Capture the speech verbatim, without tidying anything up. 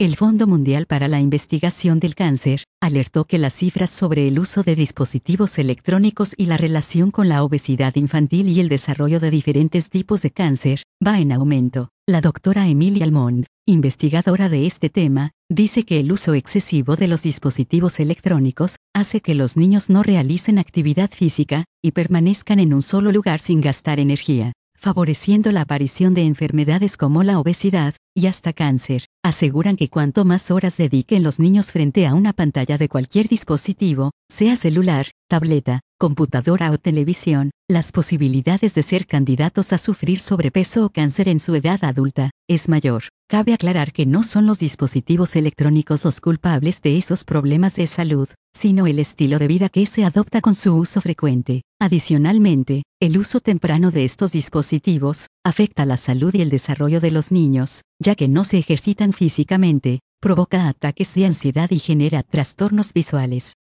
El Fondo Mundial para la Investigación del Cáncer alertó que las cifras sobre el uso de dispositivos electrónicos y la relación con la obesidad infantil y el desarrollo de diferentes tipos de cáncer va en aumento. La doctora Emilia Almond, investigadora de este tema, dice que el uso excesivo de los dispositivos electrónicos hace que los niños no realicen actividad física y permanezcan en un solo lugar sin gastar energía, favoreciendo la aparición de enfermedades como la obesidad y hasta cáncer. Aseguran que cuanto más horas dediquen los niños frente a una pantalla de cualquier dispositivo, sea celular, tableta, computadora o televisión, las posibilidades de ser candidatos a sufrir sobrepeso o cáncer en su edad adulta es mayor. Cabe aclarar que no son los dispositivos electrónicos los culpables de esos problemas de salud, sino el estilo de vida que se adopta con su uso frecuente. Adicionalmente, el uso temprano de estos dispositivos afecta la salud y el desarrollo de los niños, ya que no se ejercitan físicamente, provoca ataques de ansiedad y genera trastornos visuales.